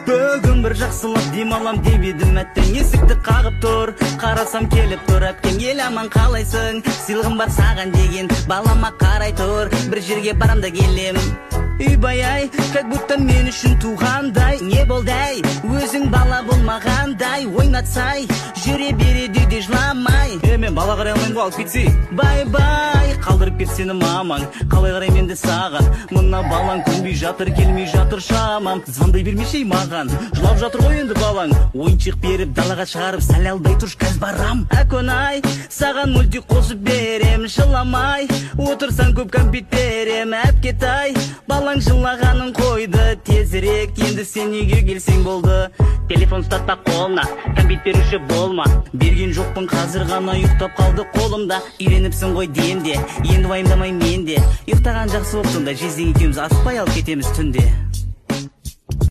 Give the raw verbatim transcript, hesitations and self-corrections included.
Бүгін бір жақсылап демалам деп едім, әттең есікті қағып тұр. Қарасам келіп тұр, әпкем ел аман қалайсың? Сыйлығым бар саған деген балама қарай тұр. Бір жерге барам да келем, үйбай-ай, как будто мен үшін туғандай. Не болды-ай, өзің бала болмағандай. Ойнатсай, жүре береді де жыламай. Е, мен бала қарай алмайын ғой, алып кетсей. Бай-бай, қалдырып кет сені мамаң. Қалай қарай менде саған? Мына балаң көнбей жатыр, келмей жатыр шамам. Звондай бермешей маған, жылап жатыр ғой енді балаң. Ойыншық беріп далаға шығарып, сәл алдай тұрш, кәз барам. Әкөнай, саған мультик қосып берем, жыламай. Отырсан көп кәмпит берем, әпкетай. Балаң жылағанын қойды, тезірек, енді сен неге келсең болды. Телефон ұстатпа қолына, кәмпит беруші болма. Берген жоқпын, қазір ғана ұйықтап қалды қолымда. Үйреніпсің ғой демде, енді уайымдамай менде. Ұйықтаған жақсы болсын да, жезден екеуміз аспай алып кетеміз түнде.